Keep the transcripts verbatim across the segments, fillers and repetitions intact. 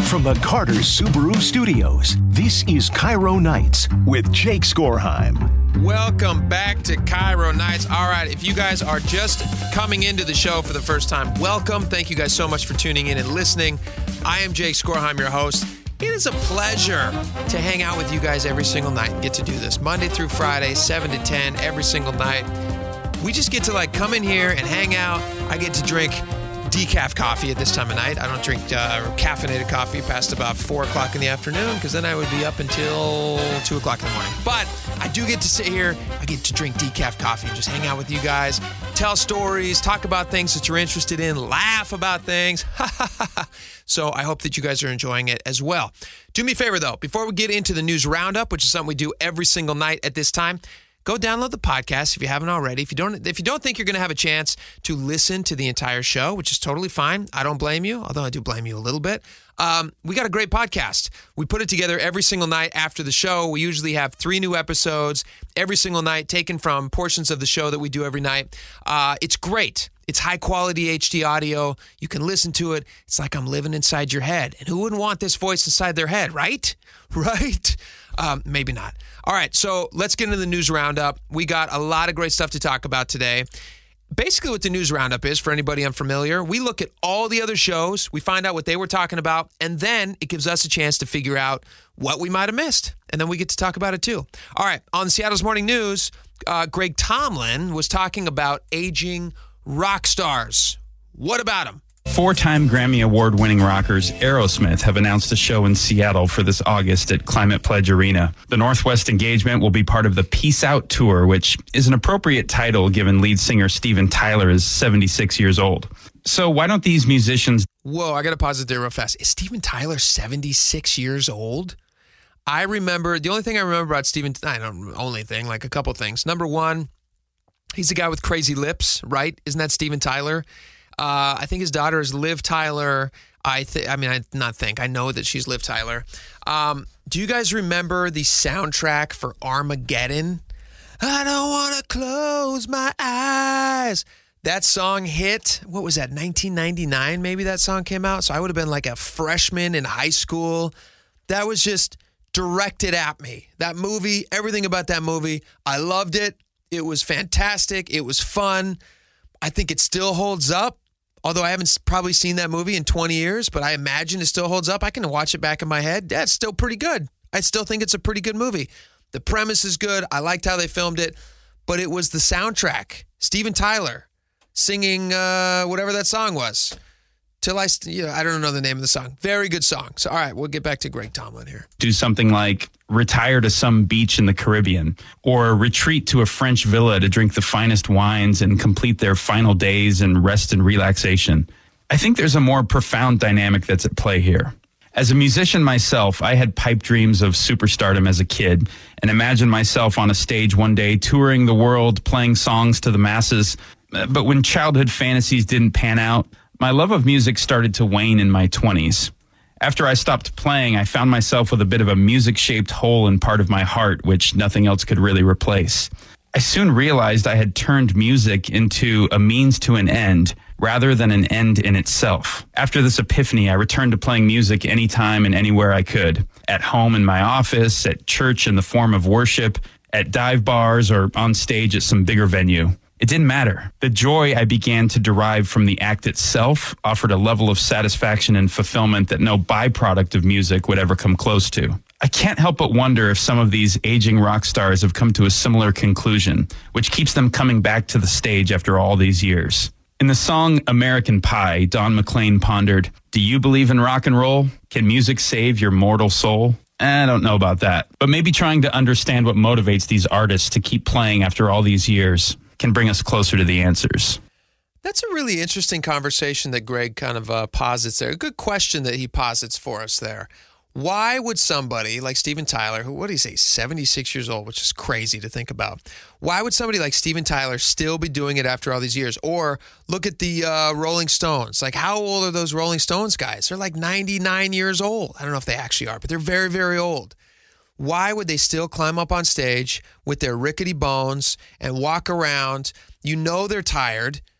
from the Carter Subaru Studios, this is Cairo Nights with Jake Skorheim. Welcome back to Cairo Nights. All right, if you guys are just coming into the show for the first time, welcome. Thank you guys so much for tuning in and listening. I am Jake Skorheim, your host. It is a pleasure to hang out with you guys every single night and get to do this. Monday through Friday, seven to ten, every single night. We just get to like come in here and hang out. I get to drink decaf coffee at this time of night. I don't drink uh, caffeinated coffee past about four o'clock in the afternoon because then I would be up until two o'clock in the morning. But I do get to sit here. I get to drink decaf coffee and just hang out with you guys, tell stories, talk about things that you're interested in, laugh about things. So I hope that you guys are enjoying it as well. Do me a favor, though. Before we get into the news roundup, which is something we do every single night at this time, go download the podcast if you haven't already. If you don't, if you don't think you're going to have a chance to listen to the entire show, which is totally fine, I don't blame you, although I do blame you a little bit. Um, we got a great podcast. We put it together every single night after the show. We usually have three new episodes every single night, taken from portions of the show that we do every night. Uh, it's great. It's high quality H D audio. You can listen to it. It's like I'm living inside your head. And who wouldn't want this voice inside their head, right? Right? Um, maybe not. All right, so let's get into the news roundup. We got a lot of great stuff to talk about today. Basically what the news roundup is, for anybody unfamiliar, we look at all the other shows, we find out what they were talking about, and then it gives us a chance to figure out what we might have missed. And then we get to talk about it too. All right, on Seattle's Morning News, uh, Greg Tomlin was talking about aging rock stars. What about them? Four-time Grammy Award-winning rockers Aerosmith have announced a show in Seattle for this August at Climate Pledge Arena. The Northwest engagement will be part of the Peace Out Tour, which is an appropriate title given lead singer Steven Tyler is seventy-six years old. So why don't these musicians... Whoa, I got to pause it there real fast. Is Steven Tyler seventy-six years old? I remember, the only thing I remember about Steven, I don't only thing, like a couple things. Number one, he's the guy with crazy lips, right? Isn't that Steven Tyler? Uh, I think his daughter is Liv Tyler. I think, I mean, I not think, I know that she's Liv Tyler. Um, do you guys remember the soundtrack for Armageddon? I don't want to close my eyes. That song hit, what was that, nineteen ninety-nine maybe that song came out? So I would have been like a freshman in high school. That was just directed at me. That movie, everything about that movie, I loved it. It was fantastic. It was fun. I think it still holds up. Although I haven't probably seen that movie in twenty years, but I imagine it still holds up. I can watch it back in my head. That's still pretty good. I still think it's a pretty good movie. The premise is good. I liked how they filmed it, but it was the soundtrack. Steven Tyler singing uh, whatever that song was. Till I, you know, I don't know the name of the song. Very good song. So, all right, we'll get back to Greg Tomlin here. Do something like retire to some beach in the Caribbean or retreat to a French villa to drink the finest wines and complete their final days in rest and relaxation. I think there's a more profound dynamic that's at play here. As a musician myself, I had pipe dreams of superstardom as a kid and imagined myself on a stage one day touring the world, playing songs to the masses. But when childhood fantasies didn't pan out, my love of music started to wane in my twenties. After I stopped playing, I found myself with a bit of a music-shaped hole in part of my heart, which nothing else could really replace. I soon realized I had turned music into a means to an end, rather than an end in itself. After this epiphany, I returned to playing music anytime and anywhere I could. At home in my office, at church in the form of worship, at dive bars, or on stage at some bigger venue. It didn't matter. The joy I began to derive from the act itself offered a level of satisfaction and fulfillment that no byproduct of music would ever come close to. I can't help but wonder if some of these aging rock stars have come to a similar conclusion, which keeps them coming back to the stage after all these years. In the song American Pie, Don McLean pondered, "Do you believe in rock and roll? Can music save your mortal soul?" I don't know about that, but maybe trying to understand what motivates these artists to keep playing after all these years can bring us closer to the answers. That's a really interesting conversation that Greg kind of uh, posits there. A good question that he posits for us there. Why would somebody like Steven Tyler, who, what did he say, seventy-six years old, which is crazy to think about. Why would somebody like Steven Tyler still be doing it after all these years? Or look at the uh, Rolling Stones. Like, how old are those Rolling Stones guys? They're like ninety-nine years old. I don't know if they actually are, but they're very, very old. Why would they still climb up on stage with their rickety bones and walk around? You know they're tired.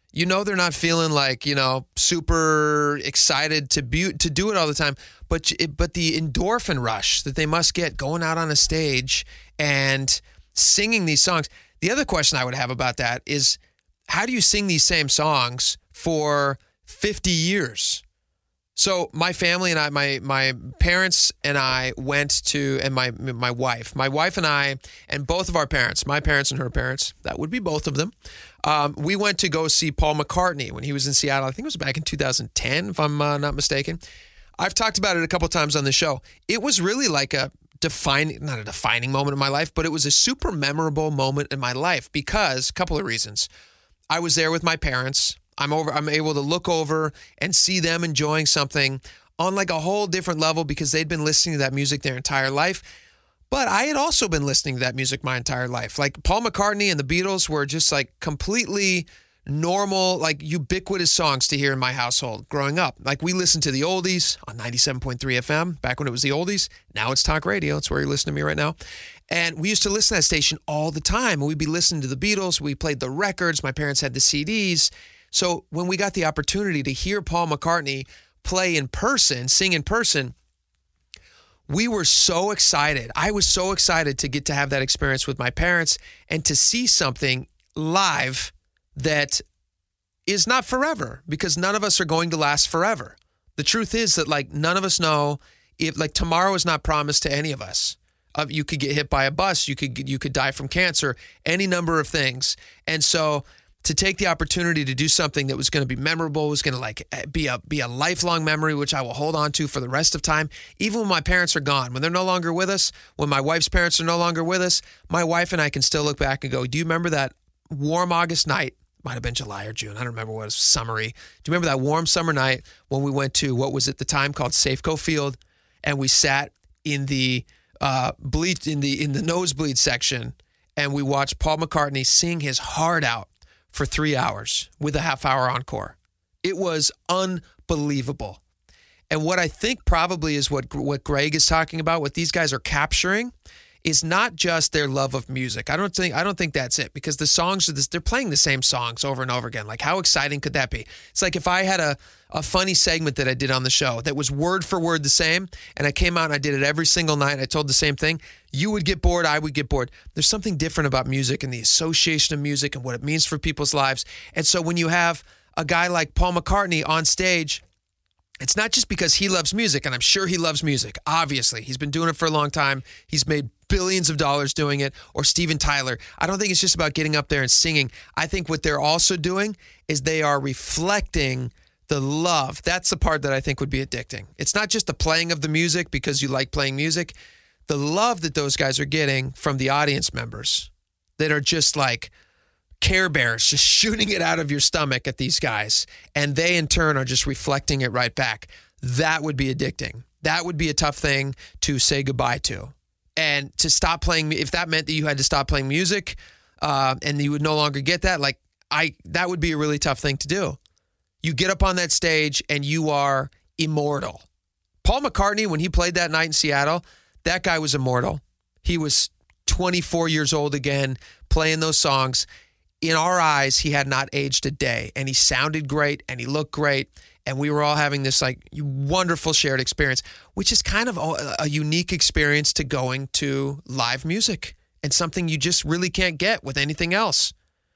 You know they're not feeling like, you know, super excited to be, to do it all the time, but but the endorphin rush that they must get going out on a stage and singing these songs. The other question I would have about that is, how do you sing these same songs for fifty years? So my family and I, my my parents and I went to, and my my wife, my wife and I, and both of our parents, my parents and her parents, that would be both of them, um, we went to go see Paul McCartney when he was in Seattle. I think it was back in two thousand ten, if I'm uh, not mistaken. I've talked about it a couple times on the show. It was really like a defining, not a defining moment in my life, but it was a super memorable moment in my life because, a couple of reasons. I was there with my parents. I'm over. I'm able to look over and see them enjoying something on like a whole different level because they'd been listening to that music their entire life. But I had also been listening to that music my entire life. Like Paul McCartney and the Beatles were just like completely normal, like ubiquitous songs to hear in my household growing up. Like we listened to the oldies on ninety-seven point three F M back when it was the oldies. Now it's talk radio. It's where you're listening to me right now. And we used to listen to that station all the time. We'd be listening to the Beatles. We played the records. My parents had the C Ds. So when we got the opportunity to hear Paul McCartney play in person, sing in person, we were so excited. I was so excited to get to have that experience with my parents and to see something live that is not forever, because none of us are going to last forever. The truth is that like none of us know if like tomorrow is not promised to any of us. Uh, you could get hit by a bus. You could you could die from cancer, any number of things. And so to take the opportunity to do something that was going to be memorable, was going to like be a be a lifelong memory, which I will hold on to for the rest of time, even when my parents are gone, when they're no longer with us, when my wife's parents are no longer with us, my wife and I can still look back and go, do you remember that warm August night? Might have been July or June. I don't remember what it was, summery. Do you remember that warm summer night when we went to what was at the time called Safeco Field, and we sat in the uh, bleach in the in the nosebleed section, and we watched Paul McCartney sing his heart out for three hours with a half hour encore. It was unbelievable. And what I think probably is what what Greg is talking about, what these guys are capturing, is not just their love of music. I don't think I don't think that's it, because the songs are this, they're playing the same songs over and over again. Like, how exciting could that be? It's like if I had a, a funny segment that I did on the show that was word for word the same, and I came out and I did it every single night, and I told the same thing, you would get bored, I would get bored. There's something different about music and the association of music and what it means for people's lives. And so when you have a guy like Paul McCartney on stage, it's not just because he loves music, and I'm sure he loves music. Obviously, he's been doing it for a long time. He's made billions of dollars doing it. Or Steven Tyler. I don't think it's just about getting up there and singing. I think what they're also doing is they are reflecting the love. That's the part that I think would be addicting. It's not just the playing of the music because you like playing music. The love that those guys are getting from the audience members that are just like Care Bears, just shooting it out of your stomach at these guys, and they in turn are just reflecting it right back. That would be addicting. That would be a tough thing to say goodbye to. And to stop playing, if that meant that you had to stop playing music uh, and you would no longer get that, like I, that would be a really tough thing to do. You get up on that stage and you are immortal. Paul McCartney, when he played that night in Seattle, that guy was immortal. He was twenty-four years old again, playing those songs. In our eyes, he had not aged a day, and he sounded great, and he looked great, and we were all having this like wonderful shared experience, which is kind of a, a unique experience to going to live music, and something you just really can't get with anything else.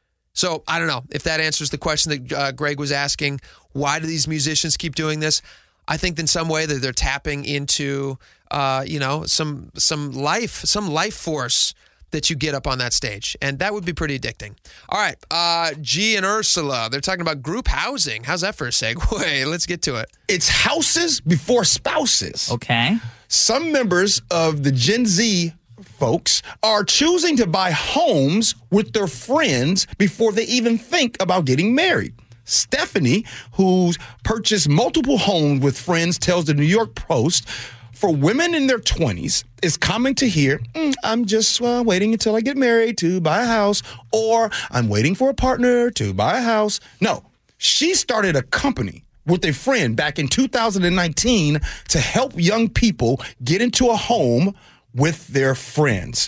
So I don't know if that answers the question that uh, Greg was asking. Why do these musicians keep doing this? I think in some way that they're tapping into, uh, you know, some some life, some life force that you get up on that stage. And that would be pretty addicting. All right. Uh, G and Ursula, they're talking about group housing. How's that for a segue? Let's get to it. It's houses before spouses. Okay. Some members of the Gen Z folks are choosing to buy homes with their friends before they even think about getting married. Stephanie, who's purchased multiple homes with friends, tells the New York Post, for women in their twenties, it's common to hear, mm, I'm just uh, waiting until I get married to buy a house, or I'm waiting for a partner to buy a house. No, she started a company with a friend back in two thousand nineteen to help young people get into a home with their friends.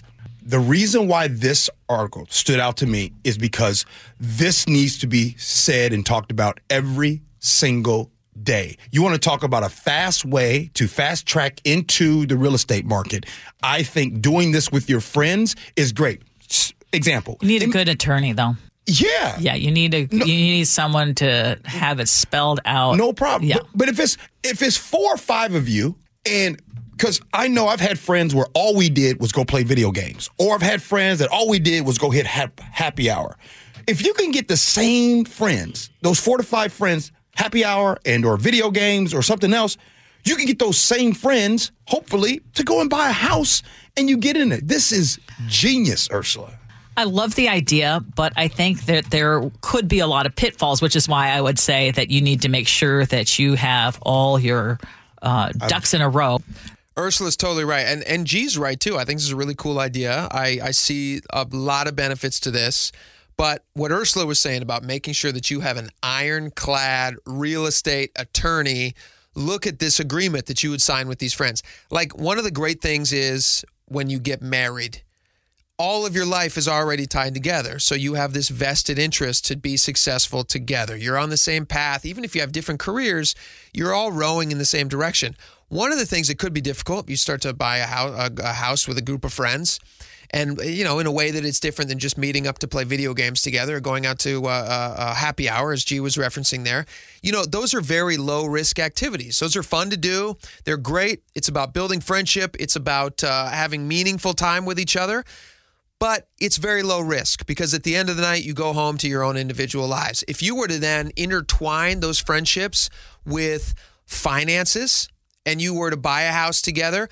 The reason why this article stood out to me is because this needs to be said and talked about every single day. You want to talk about a fast way to fast track into the real estate market. I think doing this with your friends is great. Example. You need a good attorney, though. Yeah. Yeah, you need a no, you need someone to have it spelled out. No problem. Yeah. But, but if it's if it's four or five of you, and because I know I've had friends where all we did was go play video games, or I've had friends that all we did was go hit ha- happy hour. If you can get the same friends, those four to five friends, happy hour and or video games or something else, you can get those same friends, hopefully, to go and buy a house and you get in it. This is genius, Ursula. I love the idea, but I think that there could be a lot of pitfalls, which is why I would say that you need to make sure that you have all your uh, ducks in a row. Ursula's totally right. And and G's right, too. I think this is a really cool idea. I, I see a lot of benefits to this. But what Ursula was saying about making sure that you have an ironclad real estate attorney look at this agreement that you would sign with these friends. Like, one of the great things is when you get married, all of your life is already tied together. So you have this vested interest to be successful together. You're on the same path. Even if you have different careers, you're all rowing in the same direction. One of the things that could be difficult, you start to buy a house, a, a house with a group of friends. And, you know, in a way that it's different than just meeting up to play video games together or going out to uh, a happy hour, as G was referencing there. You know, those are very low-risk activities. Those are fun to do. They're great. It's about building friendship. It's about uh, having meaningful time with each other. But it's very low risk because at the end of the night, you go home to your own individual lives. If you were to then intertwine those friendships with finances and you were to buy a house together,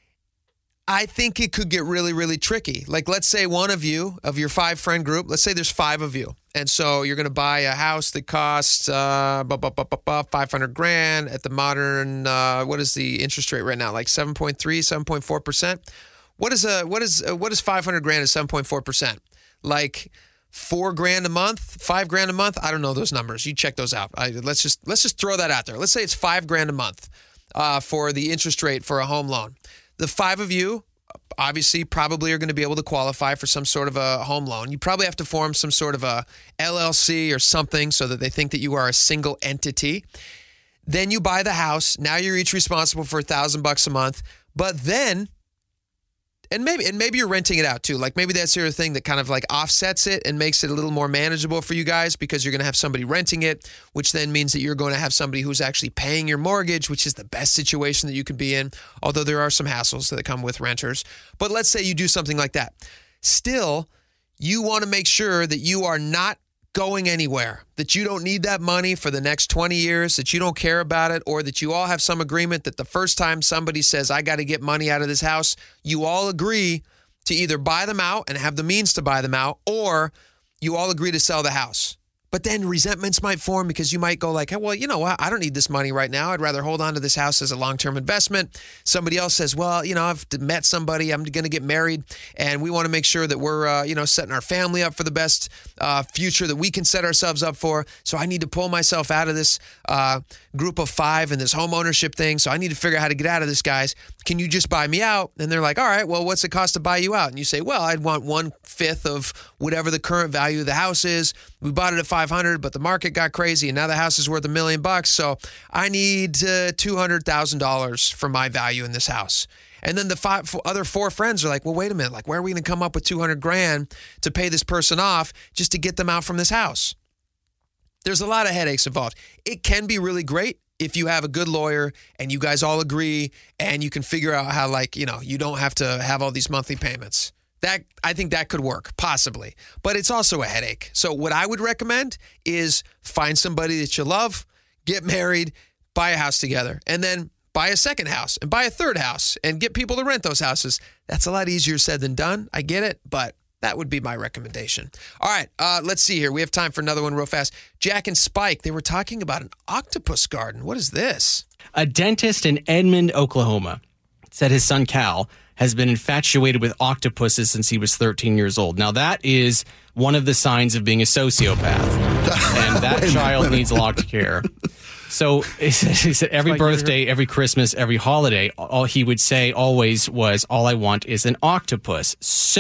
I think it could get really, really tricky. Like, let's say one of you, of your five friend group, let's say there's five of you. And so you're going to buy a house that costs uh, five hundred grand at the modern, uh, what is the interest rate right now? Like seven point three, seven point four percent? What is a, what is, what is five hundred grand at seven point four percent? Like four grand a month, five grand a month? I don't know those numbers. You check those out. I, let's just, let's just throw that out there. Let's say it's five grand a month uh, for the interest rate for a home loan. The five of you obviously probably are going to be able to qualify for some sort of a home loan. You probably have to form some sort of a L L C or something so that they think that you are a single entity. Then you buy the house. Now you're each responsible for a thousand bucks a month. But then, and maybe and maybe you're renting it out too. Like maybe that's the other thing that kind of like offsets it and makes it a little more manageable for you guys because you're going to have somebody renting it, which then means that you're going to have somebody who's actually paying your mortgage, which is the best situation that you could be in, although there are some hassles that come with renters. But let's say you do something like that. Still, you want to make sure that you are not going anywhere, that you don't need that money for the next twenty years, that you don't care about it, or that you all have some agreement that the first time somebody says, I got to get money out of this house, you all agree to either buy them out and have the means to buy them out, or you all agree to sell the house. But then resentments might form because you might go like, hey, well, you know what? I don't need this money right now. I'd rather hold on to this house as a long-term investment. Somebody else says, well, you know, I've met somebody. I'm going to get married, and we want to make sure that we're, uh, you know, setting our family up for the best uh, future that we can set ourselves up for. So I need to pull myself out of this uh, group of five and this home ownership thing. So I need to figure out how to get out of this, guys. Can you just buy me out? And they're like, all right, well, what's it cost to buy you out? And you say, well, I'd want one fifth of whatever the current value of the house is. We bought it at five hundred, but the market got crazy, and now the house is worth a million bucks. So I need uh, two hundred thousand dollars for my value in this house. And then the five other four friends are like, well, wait a minute. Like, where are we going to come up with two hundred grand to pay this person off just to get them out from this house? There's a lot of headaches involved. It can be really great if you have a good lawyer and you guys all agree and you can figure out how, like, you know, you don't have to have all these monthly payments. That, I think that could work, possibly. But it's also a headache. So what I would recommend is find somebody that you love, get married, buy a house together, and then buy a second house and buy a third house and get people to rent those houses. That's a lot easier said than done. I get it, but that would be my recommendation. All right, uh, let's see here. We have time for another one real fast. Jack and Spike, they were talking about an octopus garden. What is this? A dentist in Edmond, Oklahoma, said his son Cal has been infatuated with octopuses since he was thirteen years old. Now, that is one of the signs of being a sociopath, and that child needs a lot of care. So he said, he said every like birthday, every Christmas, every holiday, all he would say always was, all I want is an octopus.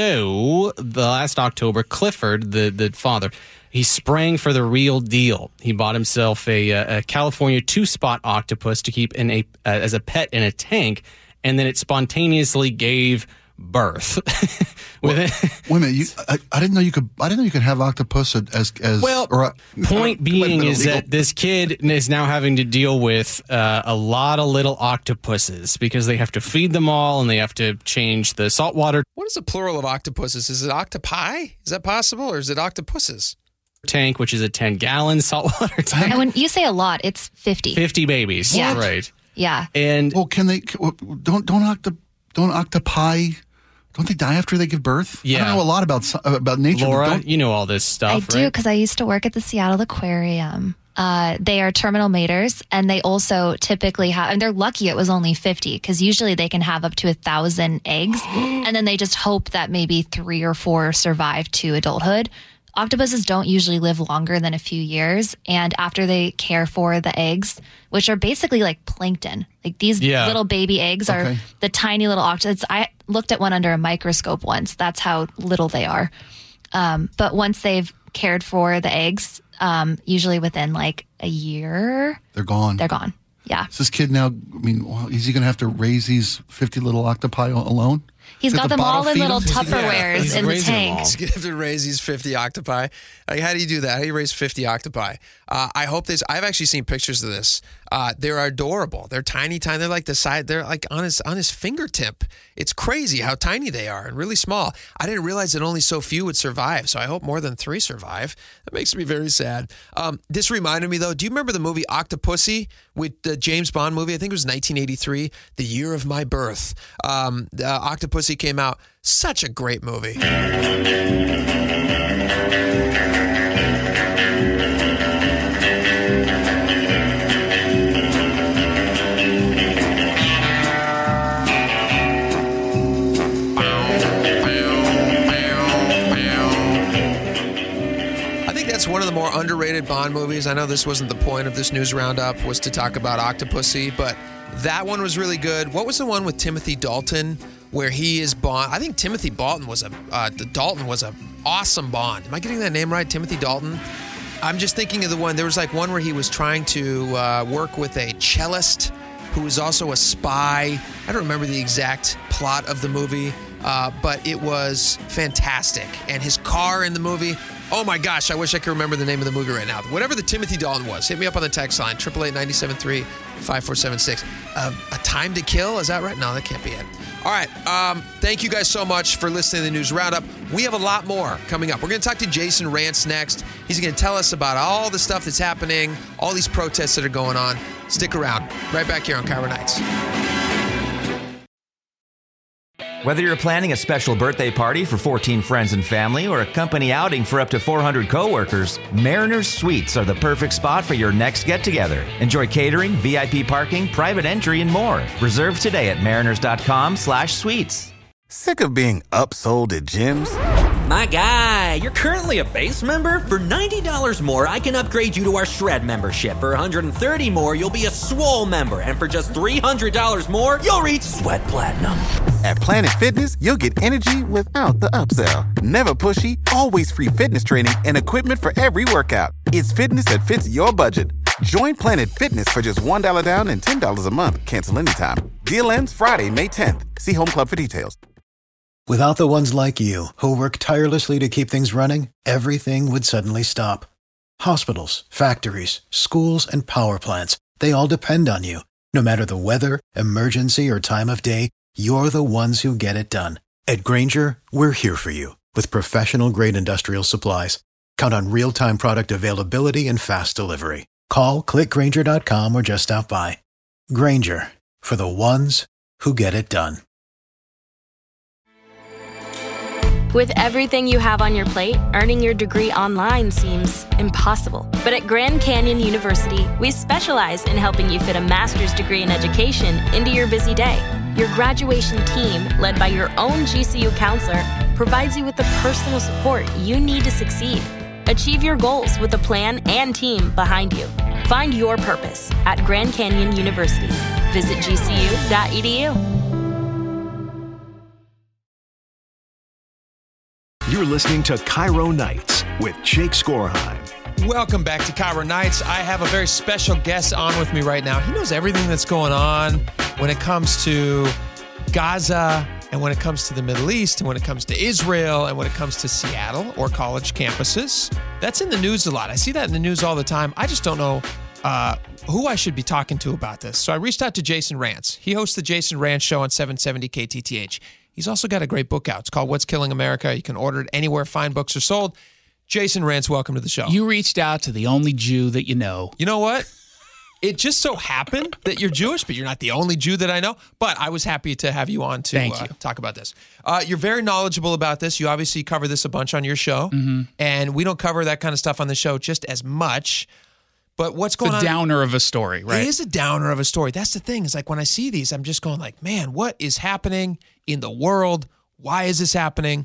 So the last October, Clifford, the, the father, he sprang for the real deal. He bought himself a, a California two-spot octopus to keep in a uh, as a pet in a tank, and then it spontaneously gave birth. With it. Wait a minute, you, I, I didn't know you could. I didn't know you could have octopus as as. Well, or, uh, point being is illegal. that this kid is now having to deal with uh, a lot of little octopuses because they have to feed them all and they have to change the salt water What is the plural of octopuses? Is it octopi? Is that possible, or is it octopuses? tank, which is a ten gallon saltwater tank. And when you say a lot, it's fifty. fifty babies, Yeah. right? Yeah. And Well, can they? Don't don't octo, don't octopi. Don't they die after they give birth? I Yeah. don't know a lot about sci- about nature. but Laura, don't- you know all this stuff, I right? do because I used to work at the Seattle Aquarium. Uh, they are terminal maters, and they also typically have, and they're lucky it was only fifty because usually they can have up to a thousand eggs, and then they just hope that maybe three or four survive to adulthood. Octopuses don't usually live longer than a few years, and after they care for the eggs, which are basically like plankton, like these Yeah. little baby eggs are Okay. the tiny little octopus. I looked at one under a microscope once. That's how little they are. Um, but once they've cared for the eggs, um, usually within like a year, they're gone. they're gone. Yeah. Is this kid now? I mean, well, is he going to have to raise these fifty little octopi al- alone? He's Does got the them all bottle in feed little him? Tupperwares he's in the raising them tank. all. He's going to have to raise these fifty octopi. Like, how do you do that? How do you raise fifty octopi? Uh, I hope this. I've actually seen pictures of this. Uh, they're adorable. They're tiny, tiny. They're like the side. They're like on his on his fingertip. It's crazy how tiny they are and really small. I didn't realize that only so few would survive. So I hope more than three survive. That makes me very sad. Um, this reminded me though. Do you remember the movie Octopussy with the James Bond movie? I think it was nineteen eighty-three, the year of my birth. Um, the Octopussy came out. Such a great movie. I think that's one of the more underrated Bond movies. I know this wasn't the point of this news roundup, was to talk about Octopussy, but that one was really good. What was the one with Timothy Dalton where he is Bond? I think Timothy Dalton was a uh, the Dalton was a awesome Bond. Am I getting that name right? Timothy Dalton? I'm just thinking of the one. There was like one where he was trying to uh, work with a cellist who was also a spy. I don't remember the exact plot of the movie, uh, but it was fantastic. And his car in the movie, oh my gosh, I wish I could remember the name of the movie right now. Whatever the Timothy Dalton was, hit me up on the text line, eight eight eight, nine seven three, five four seven six. Uh, a Time to Kill, is that right? No, that can't be it. All right, um, thank you guys so much for listening to the News Roundup. We have a lot more coming up. We're going to talk to Jason Rantz next. He's going to tell us about all the stuff that's happening, all these protests that are going on. Stick around. Right back here on Cairo Nights. Whether you're planning a special birthday party for fourteen friends and family or a company outing for up to four hundred coworkers, Mariners Suites are the perfect spot for your next get-together. Enjoy catering, V I P parking, private entry, and more. Reserve today at mariners.com slash suites. Sick of being upsold at gyms? My guy, you're currently a base member? For ninety dollars more, I can upgrade you to our Shred membership. For one hundred thirty dollars more, you'll be a Swole member. And for just three hundred dollars more, you'll reach Sweat Platinum. At Planet Fitness, you'll get energy without the upsell. Never pushy, always free fitness training and equipment for every workout. It's fitness that fits your budget. Join Planet Fitness for just one dollar down and ten dollars a month. Cancel anytime. Deal ends Friday, May tenth. See Home Club for details. Without the ones like you, who work tirelessly to keep things running, everything would suddenly stop. Hospitals, factories, schools, and power plants, they all depend on you. No matter the weather, emergency, or time of day, you're the ones who get it done. At Grainger, we're here for you with professional-grade industrial supplies. Count on real-time product availability and fast delivery. Call, click Grainger dot com, or just stop by. Grainger, for the ones who get it done. With everything you have on your plate, earning your degree online seems impossible. But at Grand Canyon University, we specialize in helping you fit a master's degree in education into your busy day. Your graduation team, led by your own G C U counselor, provides you with the personal support you need to succeed. Achieve your goals with a plan and team behind you. Find your purpose at Grand Canyon University. Visit G C U dot E D U. You're listening to Cairo Nights with Jake Skorheim. Welcome back to Cairo Nights. I have a very special guest on with me right now. He knows everything that's going on when it comes to Gaza and when it comes to the Middle East and when it comes to Israel and when it comes to Seattle or college campuses. That's in the news a lot. I see that in the news all the time. I just don't know uh, who I should be talking to about this. So I reached out to Jason Rantz. He hosts the Jason Rantz Show on seven seventy K T T H. He's also got a great book out. It's called What's Killing America. You can order it anywhere fine books are sold. Jason Rantz, welcome to the show. You reached out to the only Jew that you know. You know what? It just so happened that you're Jewish, but you're not the only Jew that I know. But I was happy to have you on to Thank uh, you. talk about this. Uh, you're very knowledgeable about this. You obviously cover this a bunch on your show. Mm-hmm. And we don't cover that kind of stuff on the show just as much. But what's going It's a on? downer of a story, right? It is a downer of a story. That's the thing. Is like when I see these, I'm just going like, man, what is happening in the world? Why is this happening?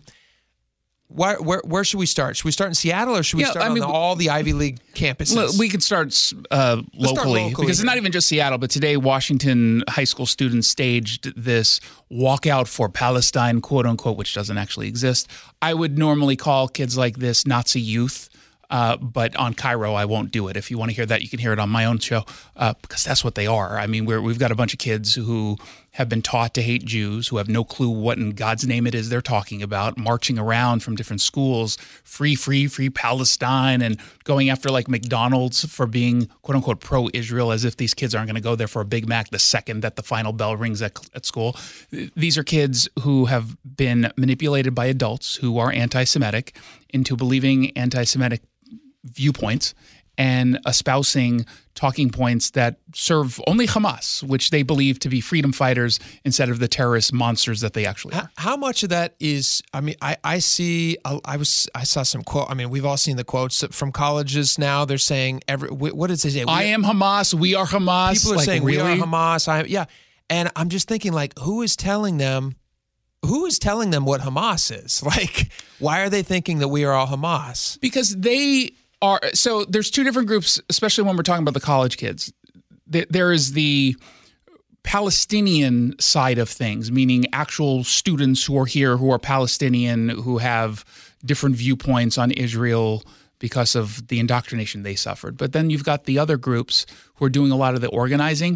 Why, where where should we start? Should we start in Seattle or should we Yeah, start I on mean, the, all the Ivy League campuses? Look, we could start, uh, Let's start locally, locally because it's then. not even just Seattle, but today Washington high school students staged this walkout for Palestine, quote unquote, which doesn't actually exist. I would normally call kids like this Nazi youth. Uh, but on Cairo, I won't do it. If you want to hear that, you can hear it on my own show uh, because that's what they are. I mean, we're, we've got a bunch of kids who have been taught to hate Jews, who have no clue what in God's name it is they're talking about, marching around from different schools, free, free, free Palestine, and going after like McDonald's for being quote unquote pro-Israel, as if these kids aren't going to go there for a Big Mac the second that the final bell rings at, at school. These are kids who have been manipulated by adults who are anti-Semitic into believing anti-Semitic viewpoints and espousing talking points that serve only Hamas, which they believe to be freedom fighters instead of the terrorist monsters that they actually are. How much of that is, I mean, I, I see, I was, I saw some quote, I mean, we've all seen the quotes from colleges now. They're saying, every, what does it say? I am Hamas, we are Hamas. People are like, saying, really? we are Hamas. I, yeah. And I'm just thinking, like, who is telling them, who is telling them what Hamas is? Like, why are they thinking that we are all Hamas? Because they are, so there's two different groups, especially when we're talking about the college kids. There is the Palestinian side of things, meaning actual students who are here who are Palestinian, who have different viewpoints on Israel because of the indoctrination they suffered. But then you've got the other groups who are doing a lot of the organizing.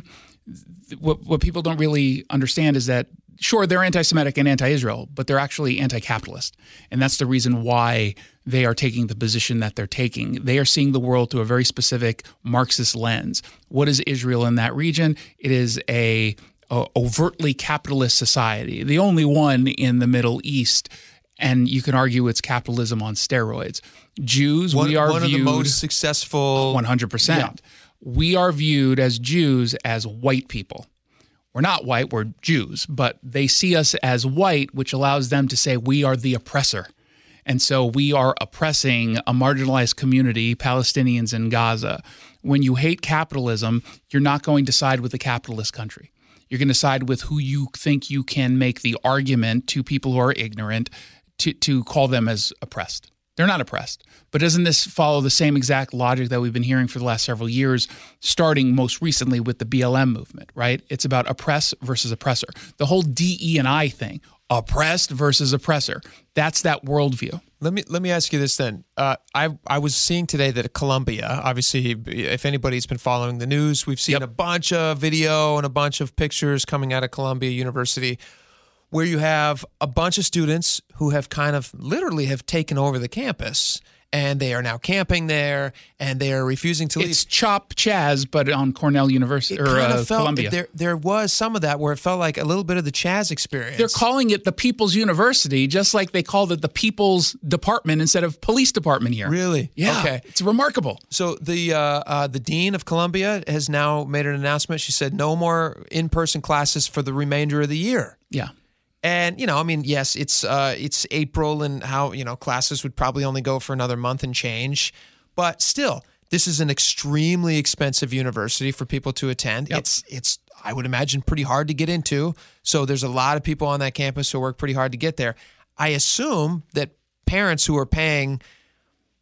What, what people don't really understand is that, sure, they're anti-Semitic and anti-Israel, but they're actually anti-capitalist. And that's the reason why they are taking the position that they're taking. They are seeing the world through a very specific Marxist lens. What is Israel in that region? It is a, a overtly capitalist society, the only one in the Middle East. And you can argue it's capitalism on steroids. Jews, One, we are one viewed of the most successful. one hundred percent. Yeah. We are viewed as Jews as white people. We're not white, we're Jews, but they see us as white, which allows them to say we are the oppressor. And so we are oppressing a marginalized community, Palestinians in Gaza. When you hate capitalism, you're not going to side with the capitalist country. You're going to side with who you think you can make the argument to people who are ignorant to, to call them as oppressed. They're not oppressed. But doesn't this follow the same exact logic that we've been hearing for the last several years, starting most recently with the B L M movement, right? It's about oppress versus oppressor. The whole D E and I thing, oppressed versus oppressor. That's that worldview. Let me let me ask you this then. Uh, I I was seeing today that at Columbia, obviously, if anybody's been following the news, we've seen yep. a bunch of video and a bunch of pictures coming out of Columbia University where you have a bunch of students who have kind of literally have taken over the campus. And they are now camping there, and they are refusing to leave. It's Chop Chaz, but on Cornell University or uh, felt, Columbia. There, there was some of that where it felt like a little bit of the Chaz experience. They're calling it the People's University, just like they called it the People's Department instead of Police Department here. Really? Yeah. Okay. It's remarkable. So the uh, uh, the dean of Columbia has now made an announcement. She said no more in-person classes for the remainder of the year. Yeah. And, you know, I mean, yes, it's uh, it's April and how, you know, classes would probably only go for another month and change. But still, this is an extremely expensive university for people to attend. Yep. It's, it's I would imagine, pretty hard to get into. So there's a lot of people on that campus who work pretty hard to get there. I assume that parents who are paying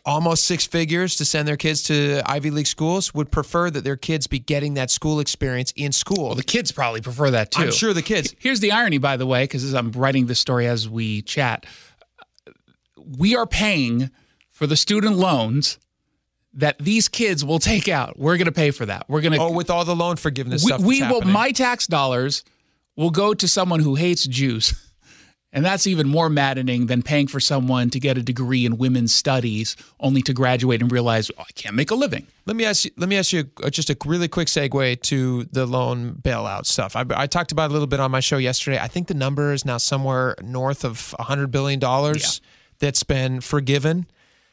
almost six figures to send their kids to Ivy League schools would prefer that their kids be getting that school experience in school. Well, the kids probably prefer that too. I'm sure the kids. Here's the irony, by the way, because I'm writing this story as we chat. We are paying for the student loans that these kids will take out. We're going to pay for that. We're going to. Oh, with all the loan forgiveness we, stuff. We that's will. happening. My tax dollars will go to someone who hates Jews, and that's even more maddening than paying for someone to get a degree in women's studies, only to graduate and realize, oh, I can't make a living. Let me ask you. Let me ask you just a really quick segue to the loan bailout stuff. I, I talked about it a little bit on my show yesterday. I think the number is now somewhere north of one hundred billion dollars yeah. that's been forgiven.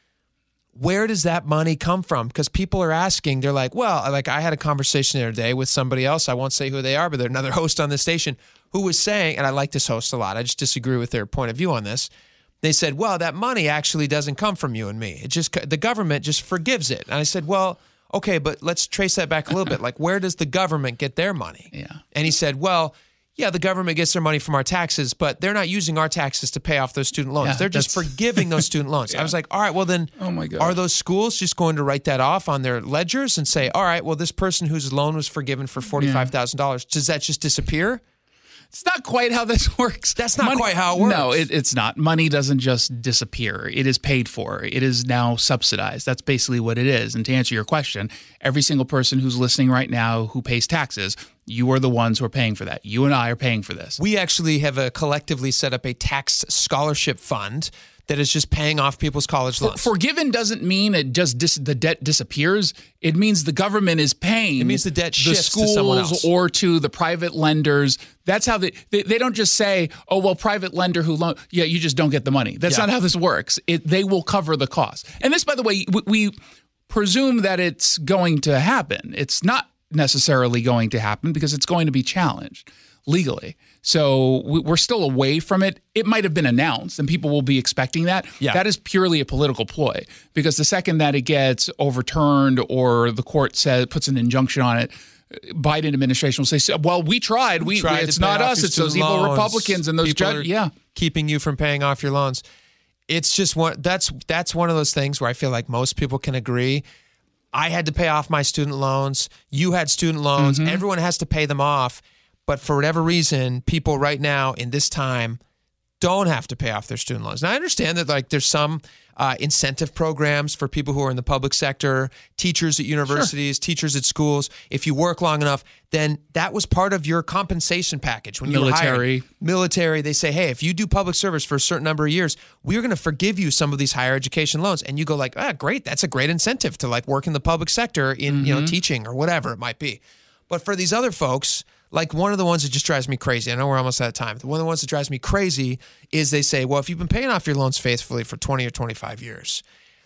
Where does that money come from? Because people are asking, they're like, well, like I had a conversation the other day with somebody else. I won't say who they are, but they're another host on this station who was saying, and I like this host a lot. I just disagree with their point of view on this. They said, well, that money actually doesn't come from you and me. It just, the government just forgives it. And I said, well, okay, but let's trace that back a little bit. Like, where does the government get their money? Yeah. And he said, well, yeah, the government gets their money from our taxes, but they're not using our taxes to pay off those student loans. Yeah, they're just forgiving those student loans. yeah. I was like, all right, well then, oh my God. Are those schools just going to write that off on their ledgers and say, all right, well, this person whose loan was forgiven for forty-five thousand dollars, yeah. does that just disappear? It's not quite how this works. That's not Money, quite how it works. No, it, it's not. Money doesn't just disappear. It is paid for. It is now subsidized. That's basically what it is. And to answer your question, every single person who's listening right now who pays taxes, you are the ones who are paying for that. You and I are paying for this. We actually have a collectively set up a tax scholarship fund that is just paying off people's college loans. For, forgiven doesn't mean it just dis, the debt disappears. It means the government is paying. It means the debt the shifts schools to someone else. Or to the private lenders. That's how they, they they don't just say, oh, well, private lender who loan, yeah, you just don't get the money. That's yeah. not how this works. It, they will cover the cost. And this, by the way, we, we presume that it's going to happen. It's not necessarily going to happen because it's going to be challenged legally. So we're still away from it. It might have been announced and people will be expecting that. Yeah. That is purely a political ploy because the second that it gets overturned or the court says puts an injunction on it, Biden administration will say, well, we tried. We, we tried It's to pay not off us. your It's those student evil loans. Republicans and those People judges. are Yeah. keeping you from paying off your loans. It's just one, that's, that's one of those things where I feel like most people can agree. I had to pay off my student loans. You had student loans. Mm-hmm. Everyone has to pay them off. But for whatever reason, people right now in this time don't have to pay off their student loans. Now, I understand that like there's some uh, incentive programs for people who are in the public sector, teachers at universities, sure. teachers at schools. If you work long enough, then that was part of your compensation package. When military. you were hired. Military, they say, hey, if you do public service for a certain number of years, we're going to forgive you some of these higher education loans. And you go like, ah, great, that's a great incentive to like work in the public sector in mm-hmm. you know teaching or whatever it might be. But for these other folks, like one of the ones that just drives me crazy, I know we're almost out of time. One of the ones that drives me crazy is they say, well, if you've been paying off your loans faithfully for twenty or twenty-five years,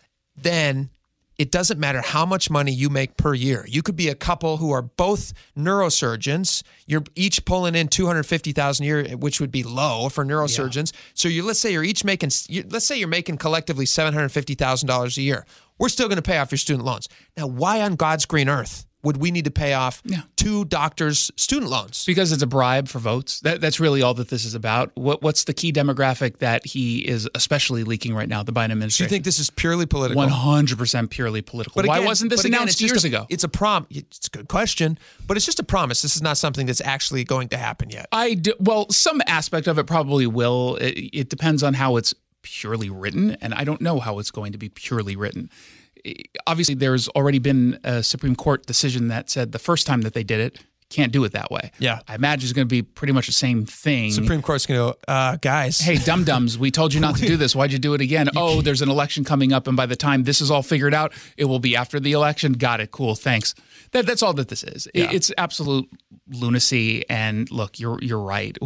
then it doesn't matter how much money you make per year. You could be a couple who are both neurosurgeons. You're each pulling in two hundred fifty thousand dollars a year, which would be low for neurosurgeons. Yeah. So you let's say you're each making, let's say you're making collectively seven hundred fifty thousand dollars a year. We're still going to pay off your student loans. Now, why on God's green earth would we need to pay off yeah. two doctors' student loans? Because it's a bribe for votes. That, that's really all that this is about. What, what's the key demographic that he is especially leaking right now, the Biden administration? Do you think this is purely political? one hundred percent purely political. But Why again, wasn't this again, announced years a, ago? It's a prom. It's a good question, but it's just a promise. This is not something that's actually going to happen yet. I do, well, some aspect of it probably will. It, it depends on how it's purely written, and I don't know how it's going to be purely written. Obviously, there's already been a Supreme Court decision that said the first time that they did it, can't do it that way. Yeah. I imagine it's going to be pretty much the same thing. Supreme Court's going to go, uh, guys. Hey, dum-dums, we told you not to do this. Why'd you do it again? Oh, there's an election coming up, and by the time this is all figured out, it will be after the election. Got it. Cool. Thanks. That, that's all that this is. Yeah. It's absolute lunacy. And look, you're you're right.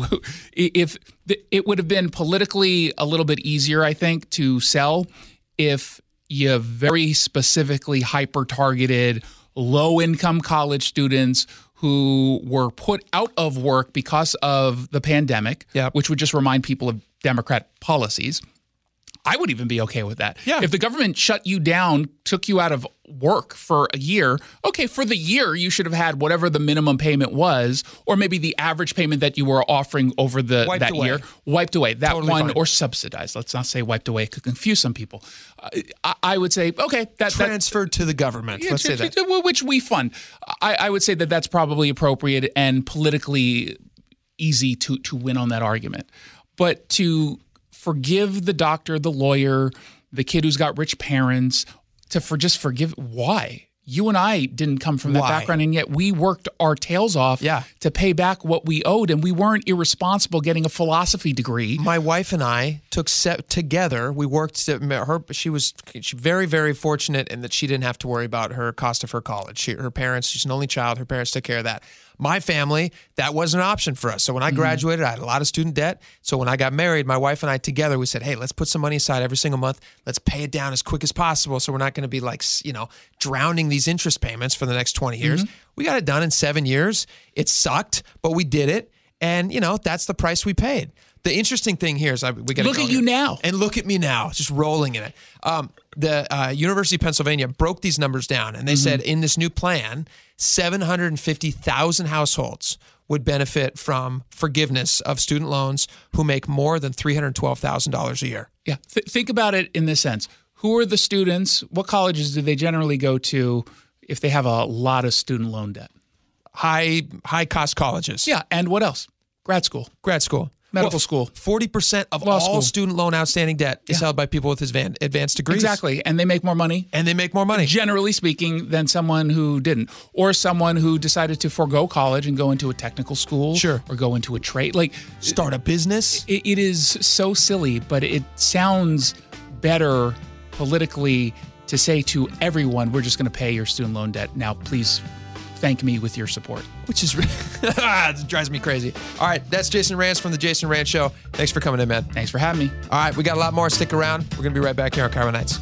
If it would have been politically a little bit easier, I think, to sell if you very specifically hyper-targeted low-income college students who were put out of work because of the pandemic, yep. which would just remind people of Democrat policies. I would even be okay with that. Yeah. If the government shut you down, took you out of work for a year, okay, for the year, you should have had whatever the minimum payment was, or maybe the average payment that you were offering over the Wiped that away. year, wiped away. That Totally one, fine. or subsidized. Let's not say wiped away. It could confuse some people. Uh, I, I would say, okay, that Transferred to the government. that, Let's say that. which we fund. I, I would say that that's probably appropriate and politically easy to to win on that argument. But to forgive the doctor, the lawyer, the kid who's got rich parents, to for just forgive, why? You and I didn't come from that Why? background, and yet we worked our tails off Yeah. to pay back what we owed, and we weren't irresponsible getting a philosophy degree. My wife and I took set together. We worked. To, her she was she very very fortunate in that she didn't have to worry about her cost of her college. She, her parents. She's an only child. Her parents took care of that. My family, that wasn't an option for us. So when I graduated, I had a lot of student debt. So when I got married, my wife and I together, we said, hey, let's put some money aside every single month. Let's pay it down as quick as possible. So we're not going to be like, you know, drowning these interest payments for the next twenty years. We got it done in seven years. It sucked, but we did it. And, you know, that's the price we paid. The interesting thing here is I, we got to Look at you now. And look at me now, just rolling in it. Um, the uh, University of Pennsylvania broke these numbers down, and they Mm-hmm. said in this new plan, seven hundred fifty thousand households would benefit from forgiveness of student loans who make more than three hundred twelve thousand dollars a year. Yeah. Th- think about it in this sense. Who are the students? What colleges do they generally go to if they have a lot of student loan debt? High high cost colleges. Yeah. And what else? Grad school, Grad school. medical Well, school. forty percent of Law all school. student loan outstanding debt is Yeah. held by people with advan- advanced degrees. Exactly. And they make more money. And they make more money. Generally speaking, than someone who didn't, or someone who decided to forego college and go into a technical school, Sure. or go into a trade. Like, Start a business. it, it is so silly, but it sounds better politically to say to everyone, "We're just going to pay your student loan debt now. Please thank me with your support." Which is, it drives me crazy. All right, that's Jason Rance from the Jason Rance Show. Thanks for coming in, man. Thanks for having me. All right, we got a lot more. Stick around. We're going to be right back here on Cairo Nights.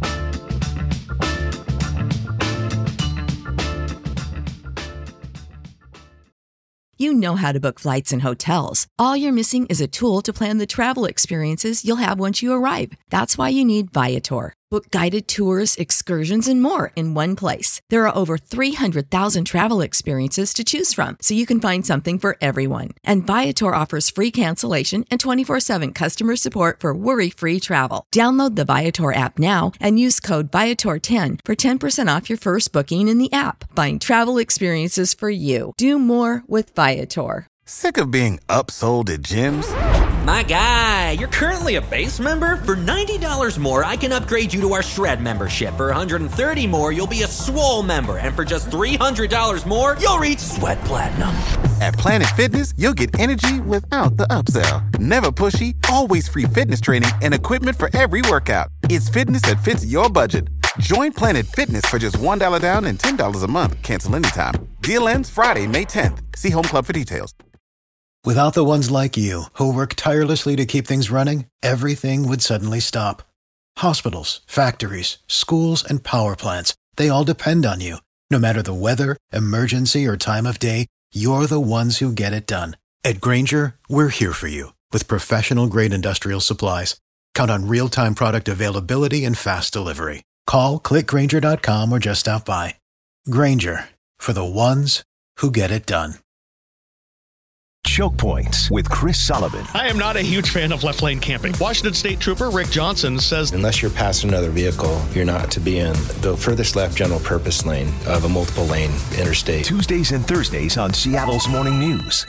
You know how to book flights and hotels. All you're missing is a tool to plan the travel experiences you'll have once you arrive. That's why you need Viator. Book guided tours, excursions, and more in one place. There are over three hundred thousand travel experiences to choose from, so you can find something for everyone. And Viator offers free cancellation and twenty-four seven customer support for worry-free travel. Download the Viator app now and use code Viator ten for ten percent off your first booking in the app. Find travel experiences for you. Do more with Viator. Sick of being upsold at gyms? My guy, you're currently a base member. For ninety dollars more, I can upgrade you to our Shred membership. For one hundred thirty dollars more, you'll be a Swole member. And for just three hundred dollars more, you'll reach Sweat Platinum. At Planet Fitness, you'll get energy without the upsell. Never pushy, always free fitness training and equipment for every workout. It's fitness that fits your budget. Join Planet Fitness for just one dollar down and ten dollars a month. Cancel anytime. Deal ends Friday, May tenth. See Home Club for details. Without the ones like you, who work tirelessly to keep things running, everything would suddenly stop. Hospitals, factories, schools, and power plants, they all depend on you. No matter the weather, emergency, or time of day, you're the ones who get it done. At Grainger, we're here for you with professional-grade industrial supplies. Count on real-time product availability and fast delivery. Call, click Grainger dot com, or just stop by. Grainger, for the ones who get it done. Choke Points with Chris Sullivan. I am not a huge fan of left lane camping. Washington State Trooper Rick Johnson says, unless you're passing another vehicle, you're not to be in the furthest left general purpose lane of a multiple lane interstate. Tuesdays and Thursdays on Seattle's Morning News.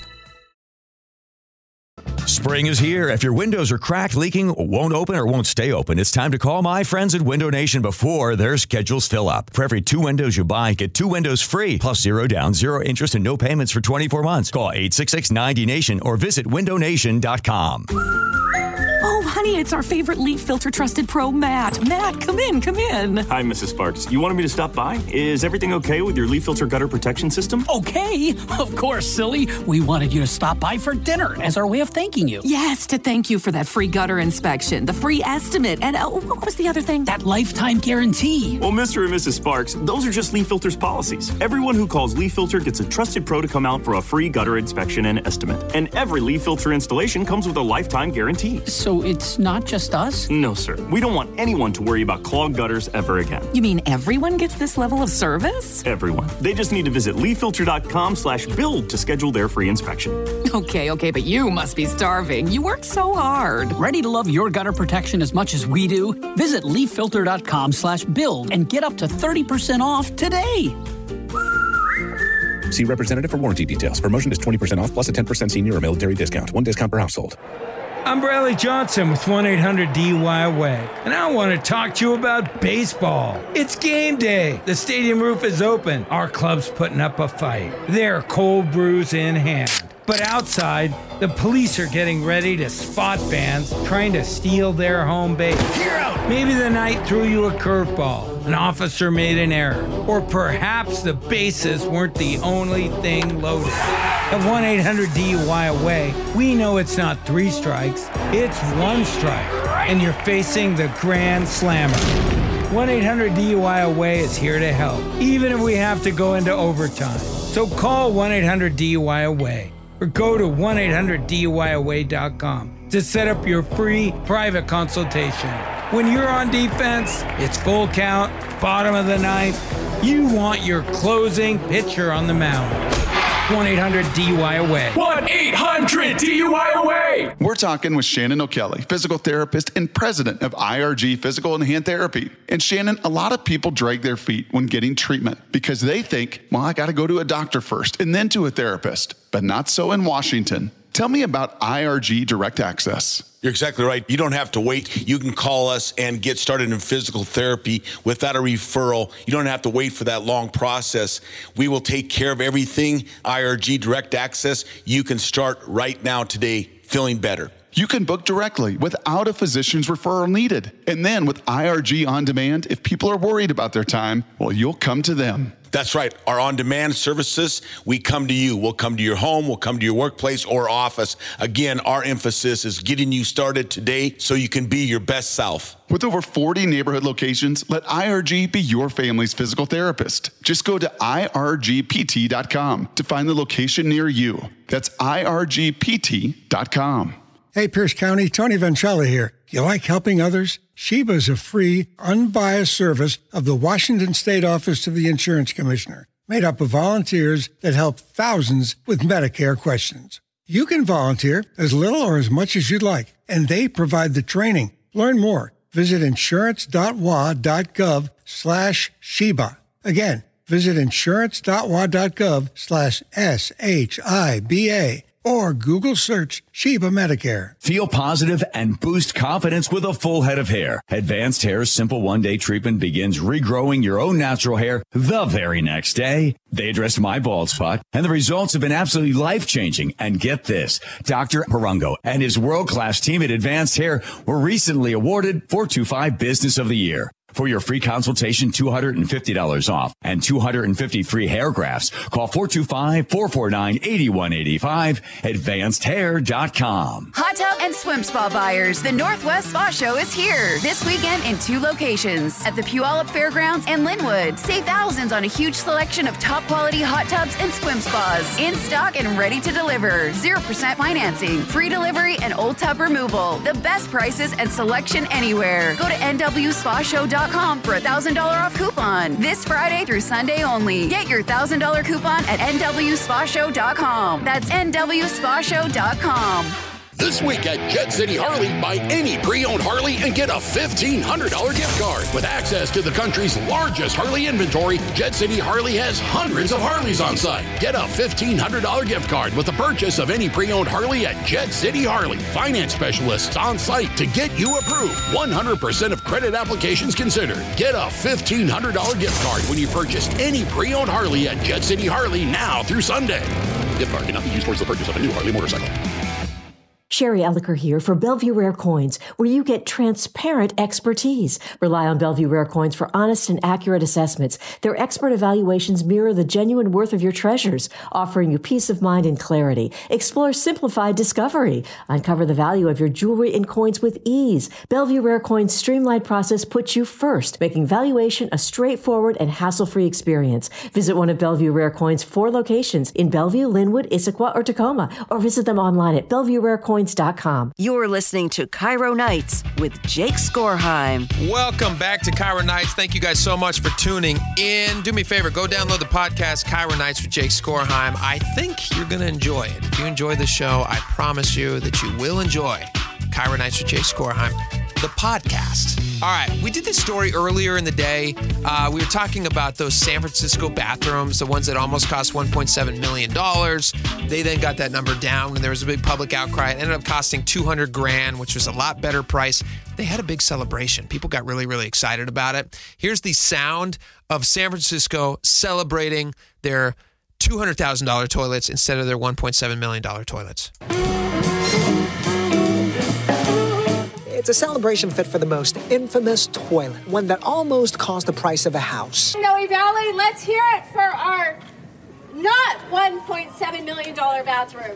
Spring is here. If your windows are cracked, leaking, won't open, or won't stay open, it's time to call my friends at Window Nation before their schedules fill up. For every two windows you buy, get two windows free, plus zero down, zero interest, and no payments for twenty-four months. Call eight six six, ninety, nation or visit window nation dot com. Oh, honey, it's our favorite leaf filter trusted pro, Matt. Matt, come in, come in. Hi, Missus Sparks. You wanted me to stop by? Is everything okay with your leaf filter gutter protection system? Okay, of course, silly. We wanted you to stop by for dinner as our way of thanking you. Yes, to thank you for that free gutter inspection, the free estimate, and uh, what was the other thing? That lifetime guarantee. Well, Mister and Missus Sparks, those are just Leaf Filter's policies. Everyone who calls Leaf Filter gets a trusted pro to come out for a free gutter inspection and estimate. And every leaf filter installation comes with a lifetime guarantee. So So it's not just us? No, sir. We don't want anyone to worry about clogged gutters ever again. You mean everyone gets this level of service? Everyone. They just need to visit leafilter.com slash build to schedule their free inspection. Okay, okay, but you must be starving. You work so hard. Ready to love your gutter protection as much as we do? Visit leaffilter.com slash build and get up to thirty percent off today. See representative for warranty details. Promotion is twenty percent off plus a ten percent senior or military discount. One discount per household. I'm Bradley Johnson with one eight hundred D U I away, and I want to talk to you about baseball. It's game day. The stadium roof is open. Our club's putting up a fight. They're cold brews in hand. But outside, the police are getting ready to spot fans trying to steal their home base. Maybe the night threw you a curveball. An officer made an error. Or perhaps the bases weren't the only thing loaded. At one eight hundred D U I away, we know it's not three strikes, it's one strike. And you're facing the Grand Slammer. one eight hundred D U I away is here to help, even if we have to go into overtime. So call one eight hundred D U I away. Or go to one eight hundred D U I away dot com to set up your free private consultation. When you're on defense, it's full count, bottom of the ninth. You want your closing pitcher on the mound. one eight hundred D U I away. one eight hundred D U I away. We're talking with Shannon O'Kelly, physical therapist and president of I R G Physical and Hand Therapy. And Shannon, a lot of people drag their feet when getting treatment because they think, well, I got to go to a doctor first and then to a therapist. But not so in Washington. Tell me about I R G Direct Access. You're exactly right. You don't have to wait. You can call us and get started in physical therapy without a referral. You don't have to wait for that long process. We will take care of everything. I R G Direct Access. You can start right now today feeling better. You can book directly without a physician's referral needed. And then with I R G On Demand, if people are worried about their time, well, you'll come to them. That's right. Our on-demand services, we come to you. We'll come to your home. We'll come to your workplace or office. Again, our emphasis is getting you started today so you can be your best self. With over forty neighborhood locations, let I R G be your family's physical therapist. Just go to I R G P T dot com to find the location near you. That's I R G P T dot com. Hey, Pierce County, Tony Venchella here. You like helping others? Sheba is a free, unbiased service of the Washington State Office of the Insurance Commissioner, made up of volunteers that help thousands with Medicare questions. You can volunteer as little or as much as you'd like, and they provide the training. Learn more. Visit insurance.wa.gov slash Sheba. Again, visit insurance.wa.gov slash S H I B A. Or Google search Sheba Medicare. Feel positive and boost confidence with a full head of hair. Advanced Hair's simple one-day treatment begins regrowing your own natural hair the very next day. They addressed my bald spot, and the results have been absolutely life-changing. And get this, Doctor Parango and his world-class team at Advanced Hair were recently awarded four two five Business of the Year. For your free consultation, two hundred fifty dollars off and two hundred fifty free hair grafts. Call four two five, four four nine, eight one eight five, advanced hair dot com. Hot tub and swim spa buyers, the Northwest Spa Show is here this weekend in two locations at the Puyallup Fairgrounds and Linwood. Save thousands on a huge selection of top quality hot tubs and swim spas in stock and ready to deliver. zero percent financing, free delivery, and old tub removal. The best prices and selection anywhere. Go to N W spa show dot com for a one thousand dollars off coupon this Friday through Sunday only. Get your one thousand dollars coupon at N W spa show dot com. That's N W spa show dot com. This week at Jet City Harley, buy any pre-owned Harley and get a fifteen hundred dollars gift card. With access to the country's largest Harley inventory, Jet City Harley has hundreds of Harleys on site. Get a fifteen hundred dollars gift card with the purchase of any pre-owned Harley at Jet City Harley. Finance specialists on site to get you approved. one hundred percent of credit applications considered. Get a fifteen hundred dollars gift card when you purchase any pre-owned Harley at Jet City Harley now through Sunday. Gift card cannot be used towards the purchase of a new Harley motorcycle. Sherry Elliker here for Bellevue Rare Coins, where you get transparent expertise. Rely on Bellevue Rare Coins for honest and accurate assessments. Their expert evaluations mirror the genuine worth of your treasures, offering you peace of mind and clarity. Explore simplified discovery. Uncover the value of your jewelry and coins with ease. Bellevue Rare Coins' streamlined process puts you first, making valuation a straightforward and hassle-free experience. Visit one of Bellevue Rare Coins' four locations in Bellevue, Linwood, Issaquah, or Tacoma, or visit them online at bellevue rare coins coins dot com. You're listening to Cairo Nights with Jake Skorheim. Welcome back to Cairo Nights. Thank you guys so much for tuning in. Do me a favor, go download the podcast, Cairo Nights with Jake Skorheim. I think you're going to enjoy it. If you enjoy the show, I promise you that you will enjoy Cairo Nights with Jake Skorheim, the podcast. All right, we did this story earlier in the day. Uh, we were talking about those San Francisco bathrooms, the ones that almost cost one point seven million dollars. They then got that number down when there was a big public outcry. It ended up costing two hundred grand, which was a lot better price. They had a big celebration. People got really, really excited about it. Here's the sound of San Francisco celebrating their two hundred thousand dollars toilets instead of their one point seven million dollars toilets. It's a celebration fit for the most infamous toilet, one that almost cost the price of a house. Noe Valley, let's hear it for our not one point seven million dollars bathroom.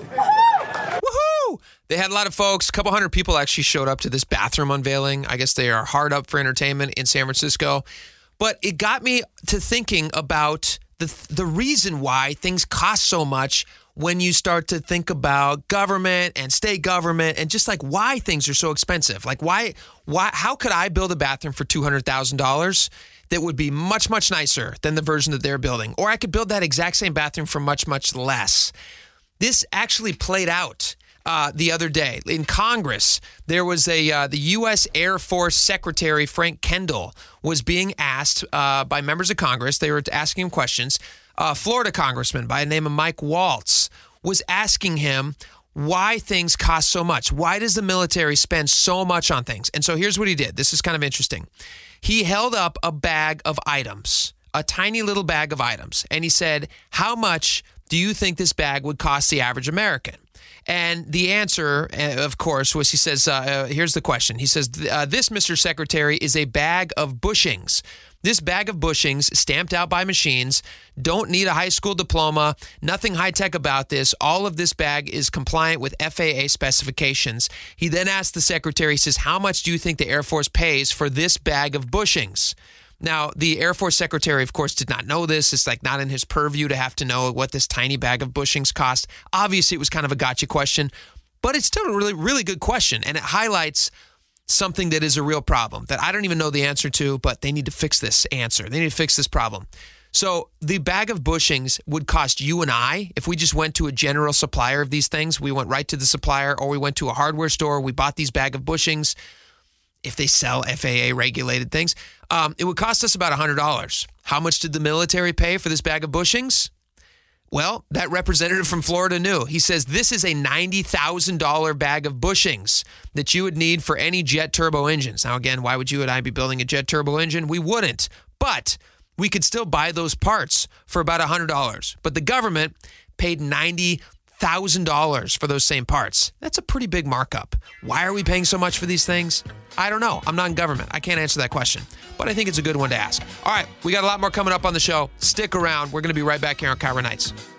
Woohoo! They had a lot of folks, a couple hundred people actually showed up to this bathroom unveiling. I guess they are hard up for entertainment in San Francisco. But it got me to thinking about the the reason why things cost so much when you start to think about government and state government and just like why things are so expensive. Like why, why, how could I build a bathroom for two hundred thousand dollars that would be much, much nicer than the version that they're building? Or I could build that exact same bathroom for much, much less. This actually played out uh, the other day. In Congress, there was a, uh, the U S Air Force Secretary, Frank Kendall, was being asked uh, by members of Congress. They were asking him questions. Uh, Florida congressman by the name of Mike Waltz was asking him why things cost so much. Why does the military spend so much on things? And so here's what he did. This is kind of interesting. He held up a bag of items, a tiny little bag of items. And he said, how much do you think this bag would cost the average American? And the answer, of course, was he says, uh, here's the question. He says, uh, this, Mister Secretary, is a bag of bushings. This bag of bushings, stamped out by machines, don't need a high school diploma, nothing high-tech about this. All of this bag is compliant with F A A specifications. He then asked the secretary, he says, how much do you think the Air Force pays for this bag of bushings? Now, the Air Force secretary, of course, did not know this. It's like not in his purview to have to know what this tiny bag of bushings cost. Obviously, it was kind of a gotcha question, but it's still a really, really good question, and it highlights something that is a real problem that I don't even know the answer to, but they need to fix this answer. They need to fix this problem. So the bag of bushings would cost you and I, if we just went to a general supplier of these things, we went right to the supplier, or we went to a hardware store, we bought these bag of bushings, if they sell F A A-regulated things, um, it would cost us about one hundred dollars. How much did the military pay for this bag of bushings? Well, that representative from Florida knew. He says this is a ninety thousand dollars bag of bushings that you would need for any jet turbo engines. Now, again, why would you and I be building a jet turbo engine? We wouldn't, but we could still buy those parts for about one hundred dollars. But the government paid ninety thousand dollars for those same parts. That's a pretty big markup. Why are we paying so much for these things? I don't know. I'm not in government. I can't answer that question, but I think it's a good one to ask. All right, we got a lot more coming up on the show. Stick around. We're going to be right back here on Cairo Nights.